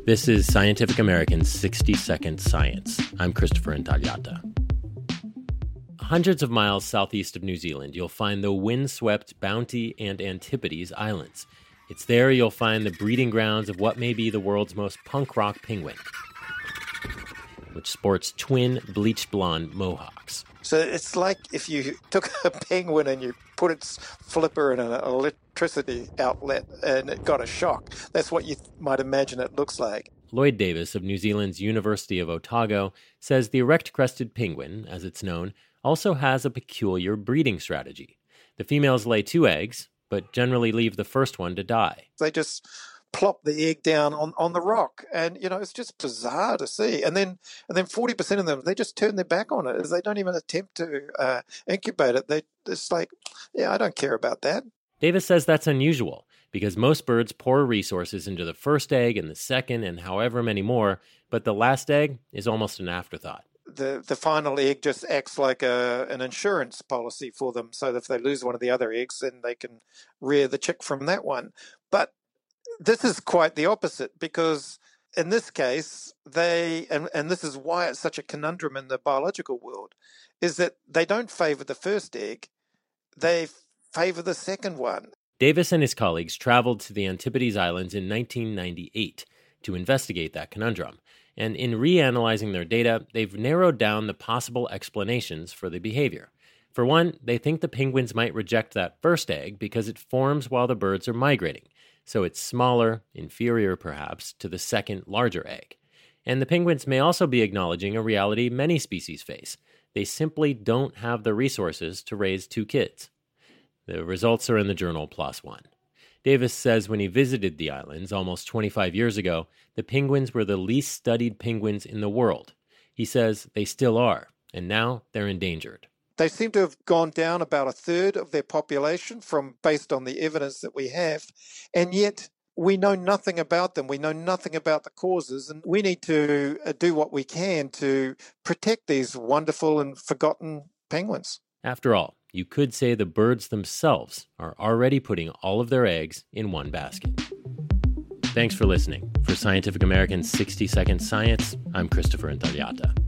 This is Scientific American's 60-Second Science. I'm Christopher Intagliata. Hundreds of miles southeast of New Zealand, you'll find the windswept Bounty and Antipodes Islands. It's there you'll find the breeding grounds of what may be the world's most punk rock penguin, which sports twin bleached blonde mohawks. So it's like if you took a penguin and you put its flipper in an electricity outlet and it got a shock. That's what you might imagine it looks like. Lloyd Davis of New Zealand's University of Otago says the erect-crested penguin, as it's known, also has a peculiar breeding strategy. The females lay 2 eggs, but generally leave the first one to die. They just plop the egg down on the rock, and it's just bizarre to see. And then 40% of them, they just turn their back on it. They don't even attempt to incubate it. They just like, I don't care about that. Davis says that's unusual because most birds pour resources into the first egg and the second and however many more, but the last egg is almost an afterthought. The final egg just acts like an insurance policy for them, so that if they lose one of the other eggs, then they can rear the chick from that one. But this is quite the opposite, because in this case, and this is why it's such a conundrum in the biological world, is that they don't favor the first egg, they favor the second one. Davis and his colleagues traveled to the Antipodes Islands in 1998 to investigate that conundrum. And in reanalyzing their data, they've narrowed down the possible explanations for the behavior. For one, they think the penguins might reject that first egg because it forms while the birds are migrating. So it's smaller, inferior perhaps, to the second, larger egg. And the penguins may also be acknowledging a reality many species face. They simply don't have the resources to raise 2 kids. The results are in the journal PLOS ONE. Davis says when he visited the islands almost 25 years ago, the penguins were the least studied penguins in the world. He says they still are, and now they're endangered. They seem to have gone down about 1/3 of their population based on the evidence that we have, and yet we know nothing about them. We know nothing about the causes, and we need to do what we can to protect these wonderful and forgotten penguins. After all, you could say the birds themselves are already putting all of their eggs in one basket. Thanks for listening. For Scientific American's 60-Second Science, I'm Christopher Intagliata.